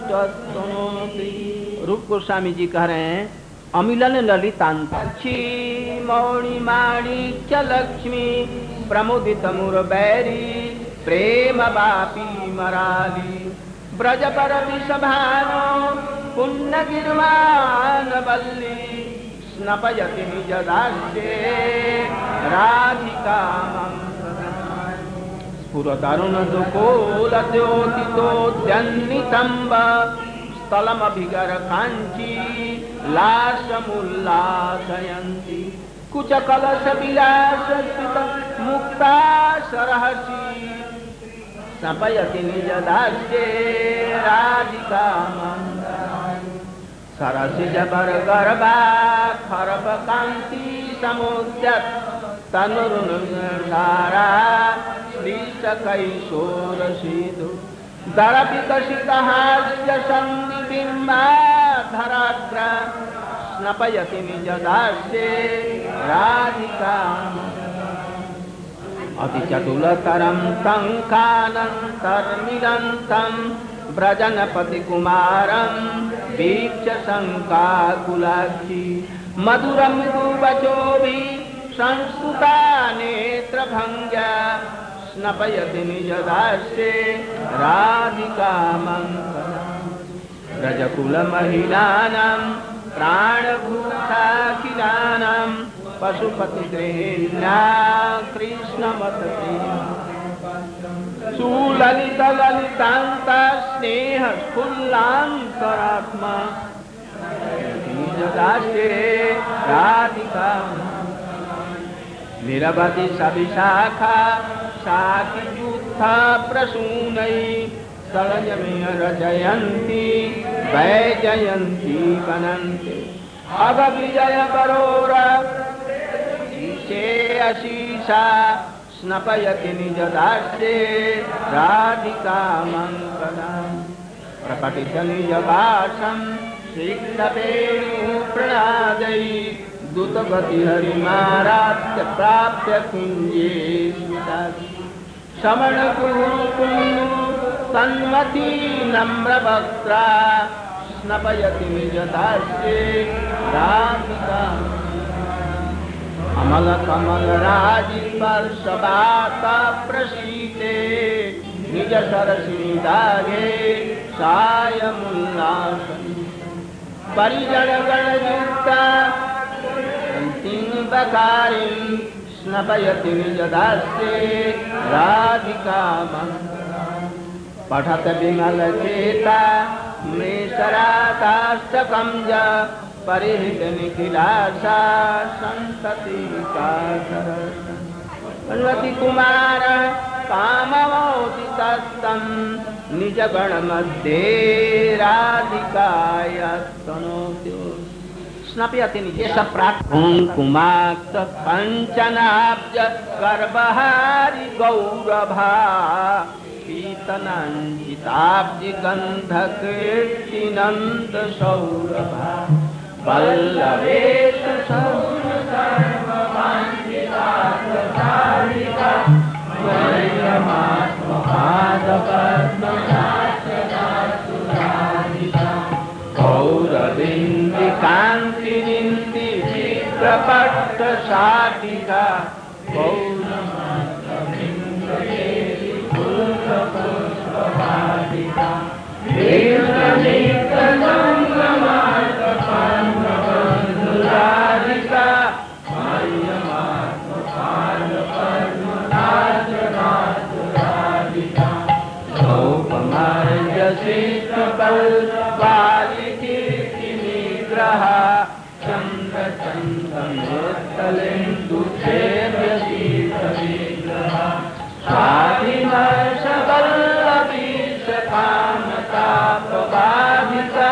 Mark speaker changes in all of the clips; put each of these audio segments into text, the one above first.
Speaker 1: रूप गोस्वामी जी कह रहे हैं अमिलन ललितांत मौणी माणिक्य लक्ष्मी प्रमुदित मुरबैरी प्रेम बापी मराली ब्रज पर विषभानो पुण्य गिर्वाण बल्ली स्नपयति निज दास्ये राधिका स्फुरतरुण दुकोलद्योतितोद्यन्नितम्ब स्थलमभिगर काञ्ची लासमुल्लासयन्ति कुचकलश विलासस्थित मुक्ता सरहसी स्नपयति निज दास्ये राधिका सरसिज बर गर्भा खरब कांति समुद्यत तनुरुन्सारा श्रीश कैशोर सिधु दर विकसित हास्य संबिम्बाधराग्र स्नपयति निज दास्ये राधिका अतिचतुलतरं शङ्खानन्तर्मिलन्तं व्रजनपति कुमारं वीक्ष्य शङ्काकुलाक्षी मधुरं मृदुवचोभिः संस्तुता नेत्रभङ्ग्या स्नपयति निज दास्ये राधिका व्रजकुलमहिलानां प्राणभूताखिलानां पशुपतिगृहिण्या कृष्णमतते सुललित ललितान्त स्नेह स्फुल्लान्तरात्मा निज दास्ये राधिका निरवधि सविशाखा शाकियुत्थ प्रसूनै सलजमेय रचयन्ति वैजयन्ती वनन्ति अग विजय बरोर अशीषा स्नपयति निज दास्ये राधिका मंगलम् प्रकटित निज भाषं शीघ्रवेणु प्रणादै दूतगति हरिमाराध्य प्राप्य कुञ्जे स्मिता श्रवण कुरु तन्मती नम्रवक्त्रा स्नपयति निज दास्ये राधिका अमल कमल राजिस्पर्शवात प्रसीते निज सरसिनी दागे सायमुल्लासन् परिजन गणयुक्ता अंतिम बकारिं स्नपयति निज दास्ये राधिका पठत विमल चेता मेषराताष्टकं ज परिहित निखिलासा संतति पार्वती कुमार काममोदितं निज गण मध्ये राधिकायस्तनोति स्नपयति निज प्राक् कुङ्कुमाक्त पंचनाब्ज गर्भहारि गौरभा पीतनाञ्जिताब्जि गन्धकीर्तिनन्द सौरभा वल्लभेश सर्ववाञ्छितार्थसाधिका वैरमात्मपादपद्मनाशदासुराधिका गौरबिन्दिकान्तिनिन्दी चित्रपट्टशाटिका गौरमात्रबिन्दुदेवी फुल्लपुष्पवाटिका राधिका मय्यमात्मपादपद्मनाशदासुराधिका सौपमार्यशीतपल्पालिकीर्तिनिग्रह चन्द्रचन्दमेत्तलेन्दुसेव्यशीतविग्रह स्वाधिमर्षवल्लभीशकामतापबाधिका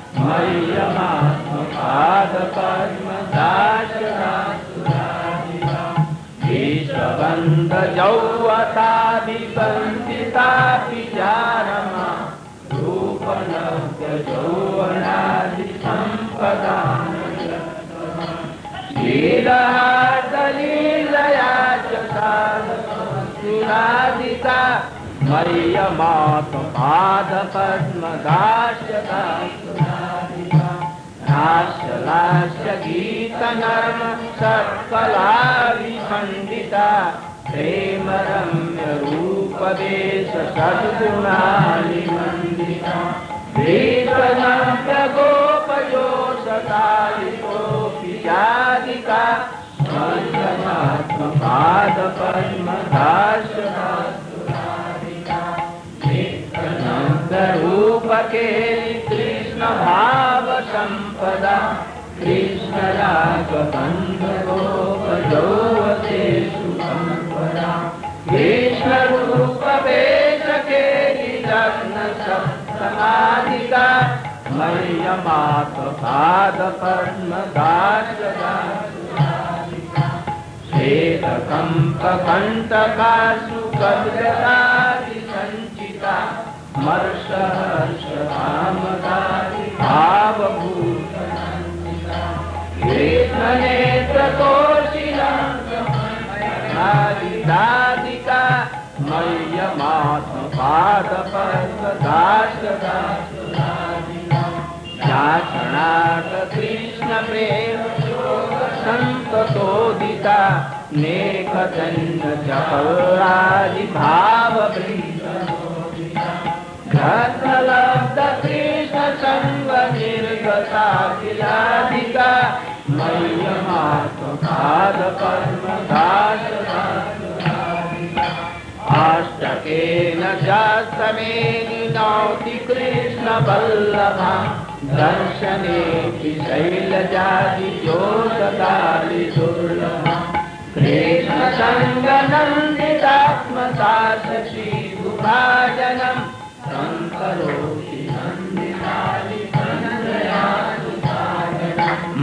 Speaker 1: मय्यमात्मपादपद्मदाशदासुराधिका विश्वबन्धजौवताभिवन्दितापि चारमा रूपनव्यजौवनादिसम्पदानयतमा लीलादलीलया च साधुराधिका मय्यमात्मपादपद्मदास्यदास्यदाधिका हास्यलास्य गीतनर्म सत्कला विखण्डिता प्रेम रम्य रूपदेश सद्गुणानिमण्डिता गोपयोषतालिकोऽपि जादिका मय्यमात्मपादपद्मदास्यदास्यदाधिका रूपकेलि कृष्ण भाव संपदा कृष्ण राघवन्दगोपयोवते सुसंपदा कृष्ण रूप वेश केलि लग्न सप्तमाधिका मय्यमात्मपादपद्मदास्यदास्यदाधिका श्वेतकम्पकण्टकासु कद्गदादिसञ्चिता मर्षहर्षकामदादि भावभूतनन्दिता कृष्णनेत्रतोषिणादिका मय्यमात्मपादपद्मदास्यदास्यदाधिका याचनाथ कृष्ण प्रेम संततोदिता नेकजन्म जपरादि भाववृन्द घटलब्ध कृष्ण संग निर्गता किलाधिका मय्यमात्मपादपद्मदास्यदास्यदाधिका अष्टकेन शास्त्रमेनि नौति कृष्ण वल्लभा दर्शनेऽपि शैलजादिजोषकालि दुर्लभा कृष्ण संगनन्दितात्मता शशीभुभाजनं संकरोति नन्दितादिकन्ययासुभाजनं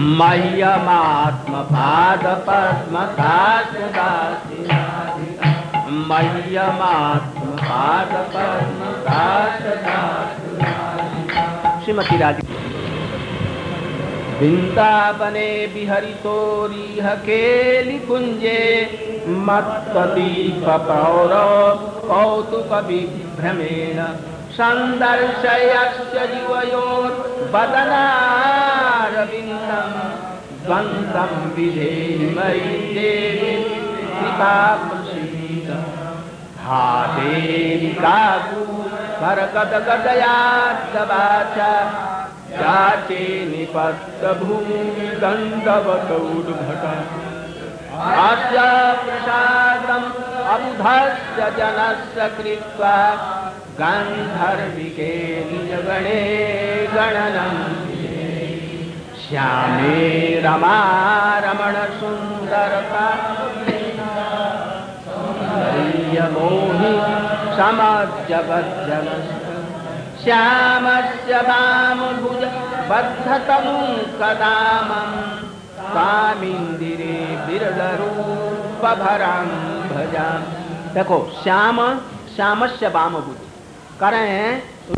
Speaker 1: मय्यमात्मपादपद्मदास्यदास्यदाधिका मय्यमात्मपादपद्मदास्यदास्यदाधिका श्रीमती राधिका वृंदावने विहरितोरिह केलि कुंजे मत्तदीपपौर कौतुक विभ्रमेण संदर्शयस्य युवयोर्वदनारविन्दं द्वन्द्वं विधेमयि देवी कृपा प्रसीद हा देवी काकू करगदगदयाद्वाचा याचे निपत्तभूमि दण्डवतौर्भटा अस्य प्रसादम् अबुधस्य जनस्य कृत्वा गान्धर्विके निजगणे गणनं श्यामे रमा रमण सुन्दरता मोहि समजगज्जनस्य श्यामस्य वामभुज बद्धतनुकदामं स्वामिन्दिरे बिरलरूपभरां भजामि। देखो श्यामस्य वामभुज करें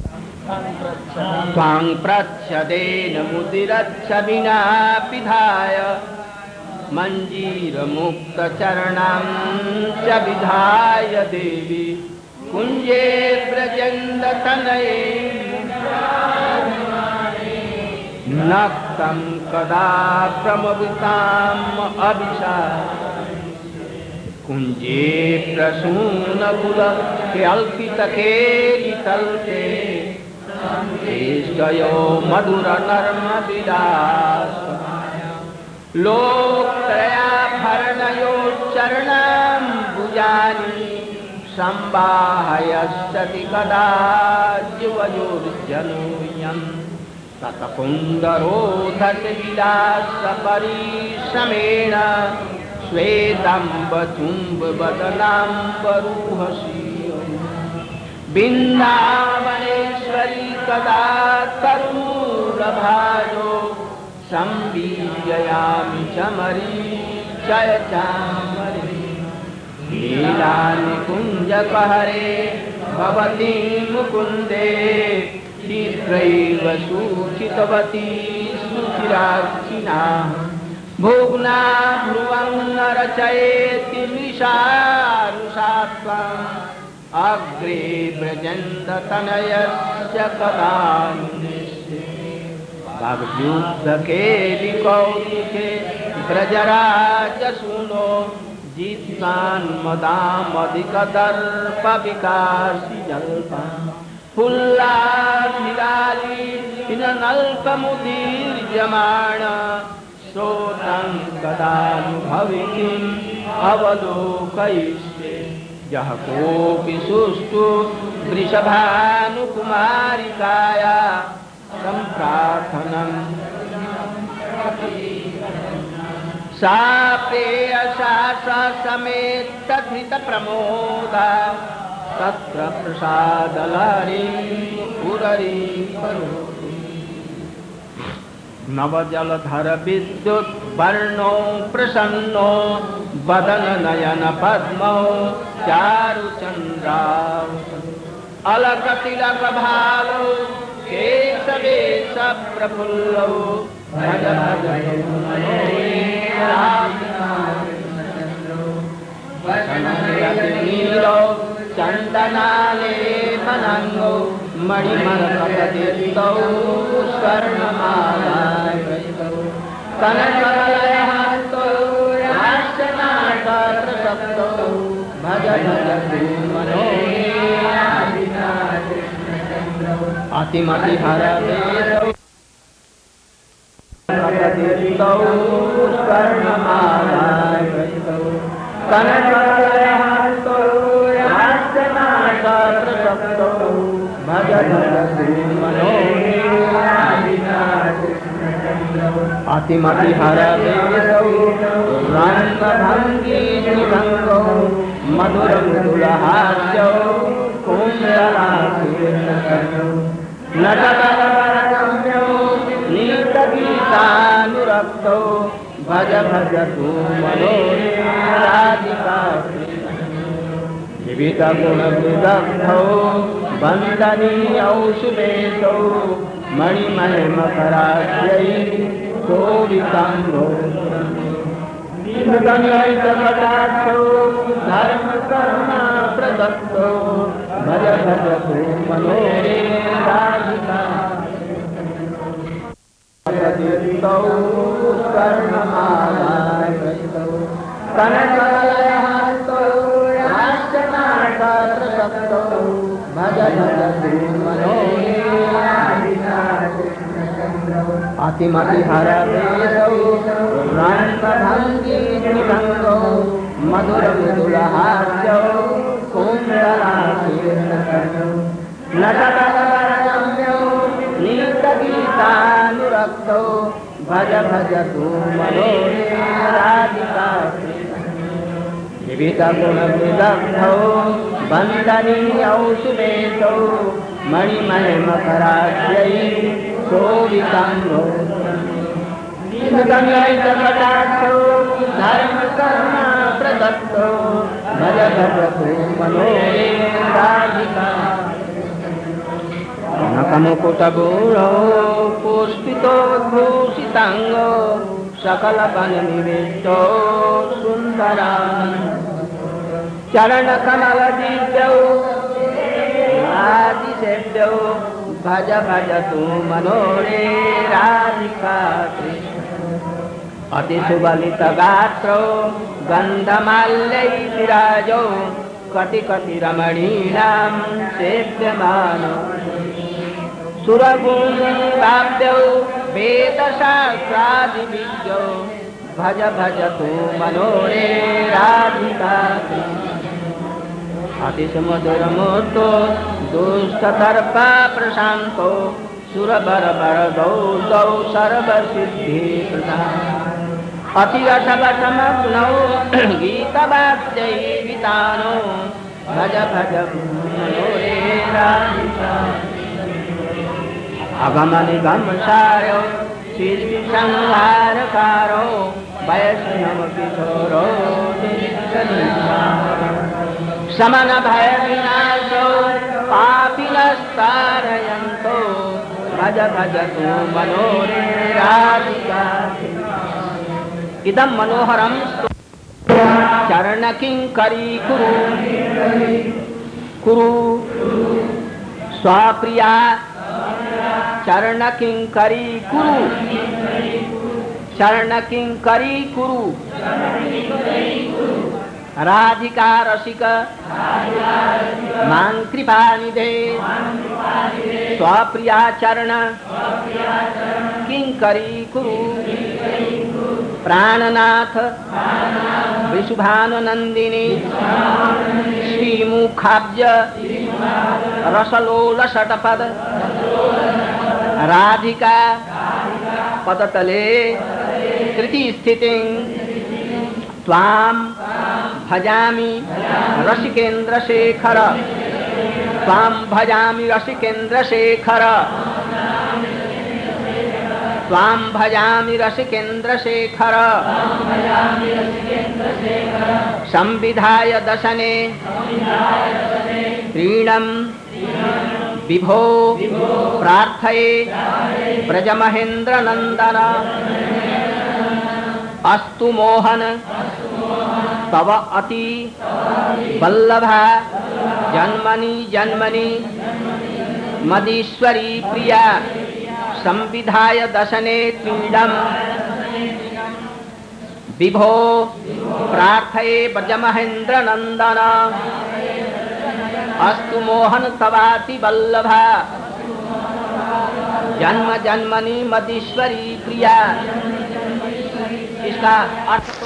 Speaker 1: त्वां प्रच्छदेन मुदिरच्छ विना पिधाय मञ्जीरमुक्तचरणां च विधाय देवी कुञ्जे व्रजन्दतनये नक्तं कदा प्रमविताम् अभिषाद कुञ्जे प्रसूनकुलकेऽल्पितकेलितल्पे केशयो मधुरनर्मविलास लोकत्रयाभरणयोच्चरणाम्बुजानि संवाहयस्यति कदा युवयोर्जनूयम् ततकुन्दरोधति विलासपरिश्रमेण श्वेताम्बचुम्बवदनाम्बरूहसी बिन्दावनेश्वरी कदा तरुलभाजो संवीजयामि चमरीचय चामरी लीलानिकुञ्जपहरे भवती मुकुन्दे शीघ्रैव सूचितवती सुचिरार्चिना भुग्ना भ्रुवं न रचयेति मृषारुषात्वं अग्रे ब्रजेन्द्रतनयस्य कदानुनिष्ठे वाग्युद्ध के कौतुके ब्रजराज सुनो जित्सान्मदामधिकदर्प विकासी जल्पा फुल्लाधिराली नल्पमुदीर्यमाण श्रोतं कदानुभवितिम् अवलोकयिष्ये यः कोऽपि सुष्ठु वृषभानुकुमारिकाया सम्प्रार्थनम् सा प्रेयसा समेतधृतप्रमोदा तत्र प्रसादलहरीं पुररीं करोति नवजलधर विद्युत् वर्णो प्रसन्नो वदन नयन पद्मो चारुचन्द्राव अलकतिलक भालो केशवेश प्रफुल्लो भज भज नीलो चन्दनालेपनङ्गो मणिमरकटदितौ स्वर्णमालायितौ कनकलयहस्तो राष्ट्रनाटप्रसक्तौ भज भज अतिमतिहरवेशौ कटदितौ स्वर्णमालायितौ कनकलयहस्तो राष्ट्रनाटप्रसक्तौ भज भज अतिमतिहरवेशौ रङ्गभङ्गीनिभङ्गौ मधुरमृदुलहास्यौ कुण्डलाकीर्णकर्णौ नटकरवरगम्यौ नीतगीतानुरक्तौ भज भज तु मनोराधिका विविधगुणविदग्धौ वन्दनीयौ सुवेशौ मणिमयमकराद्यै शोभिताम्रो नीलकण्ठकटाक्षौ धर्मकर्मा प्रदत्तौ भज भज तु मनोराधिका कनकलयहस्तो राष्ट्रनाटप्रसक्तौ भज भज अतिमतिहरवेशौ रङ्गभङ्गीनिभङ्गौ मधुरमृदुलहास्यौ कुण्डलाकीर्णकर्णौ नटकरवरगम्यौ नीतगीतानुरक्तौ भज भज तु मनोराधिका विविधगुणविदग्धौ वन्दनीयौ सुवेशौ मणिमयमकराद्यै शोभिताम्रो नीलकण्ठकटाक्षौ धर्मकर्मा प्रदत्तौ भज भज तु मनोराधिका कनकमुकुटगौरौ पुष्पितोद्भूषिताङ्गौ सकलवननिवेष्टौ सुन्दरानन्दौ चरणकमलदिव्यौ आदिसेव्यौ भज भज तु मनोराधिका अतिसुबलितगात्रौ गन्धमाल्यैर्विराजौ कटिकटिरमणीनां सेव्यमानौ सुरगुणाब्दौ वेदशास्त्रादिविद्यौ भज भज तु मनोराधिका अतिसुमधुरमूर्तो दुष्टतर्पा प्रशान्तो सुरबरबरदौ दौ सर्वसिद्धिप्रदां अतिरसवसमग्नौ गीतवाद्यैर्वितानो भज भज मनोराधिका अगमनिगमसारो शिल्पिसंहारकारो वैष्णवकिशोरो समनभयविनाशो पापिनस्तारयन्तो भज भज तु मनोराधिका इदं मनोहरं चरणकिङ्करी कुरु कुरु स्वप्रिया चरण किंकरी कुरु चरण किंकरी कुरु राधिका रसिक मां कृपा निधे स्वप्रिया चरण किंकरी कुरु प्राणनाथ वृषभानुनंदिनी श्रीमुखाब्ज रसलोल षटपद राधिका पदतले कृति स्थितिं त्वां भजामि रसिकेन्द्र शेखर त्वां भजामि रसिकेन्द्र शेखर त्वां भजामि रसिकेन्द्र शेखर संविधाय दशने प्रीणं विभो प्रार्थये ब्रजमहेन्द्र नंदन अस्तु मोहन तव अति वल्लभा जन्मनि जन्मनि मदीश्वरी प्रिया संविधाय दशने क्रीडम विभो प्रार्थये ब्रजमहेन्द्र नंदन अस्तु मोहन तवाति वल्लभा जन्म जन्मनि मदीश्वरी प्रिया। इसका अर्थ तो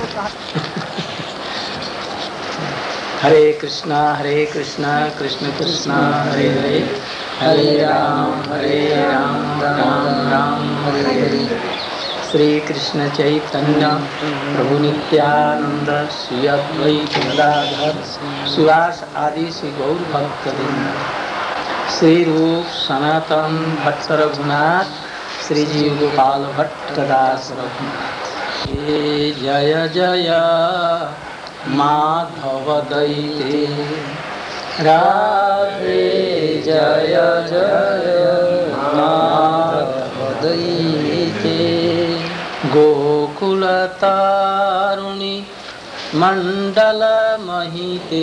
Speaker 2: हरे कृष्णा कृष्ण कृष्ण हरे हरे हरे राम राम राम हरे हरे। श्री कृष्ण चैतन्य प्रभु नित्यानंद श्री अद्वैत गदाधर शिवास आदि श्री गौर भक्तवृंद श्री रूप सनातन भट्ट रघुनाथ श्री जीव गोपाल भट्ट दास रघुनाथ। जय जय माधव दैते राधे जय जय माधव दैते गोकुल तारुणी मंडल महिते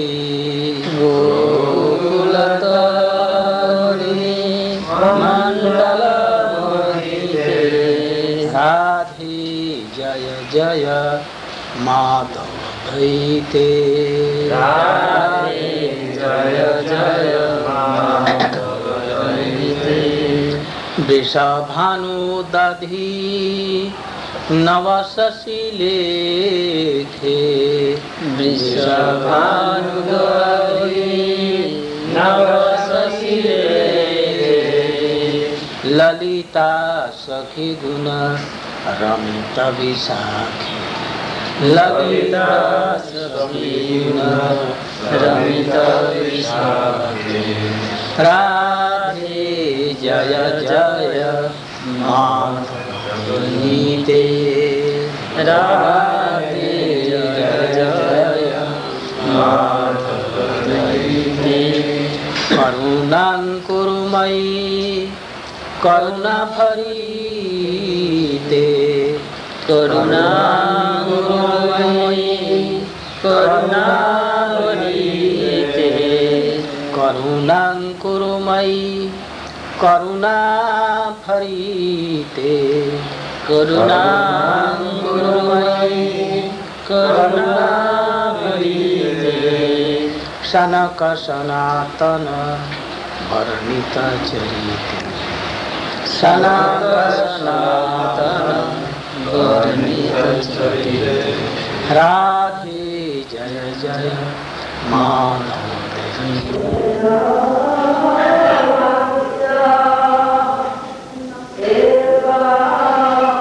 Speaker 2: गोकुल तारुणी मंडल महिते राधे जय जय माधव दैते राधे जय जय माधव दैते। वृषभानु दधि नवशशि लेखे वृषभानु दधि नवशशि लेखे ललिता सखी गुण रमित विशाखी ललिता सखी गुण रमित विशाखी राधे जय जय माधव नीते राधे जय जय माधव नीते। करुणां कुरु मयि करुणा भरीते करुणां कुरु मयि करुणा भरीते करुणां कुरु मयि करुणा भरीते करुणां कुरु मयि करुणा भरीते। सनक सनातन वर्णित चरिते सनक सनातन वर्णित चरिते राधे जय जय माधव।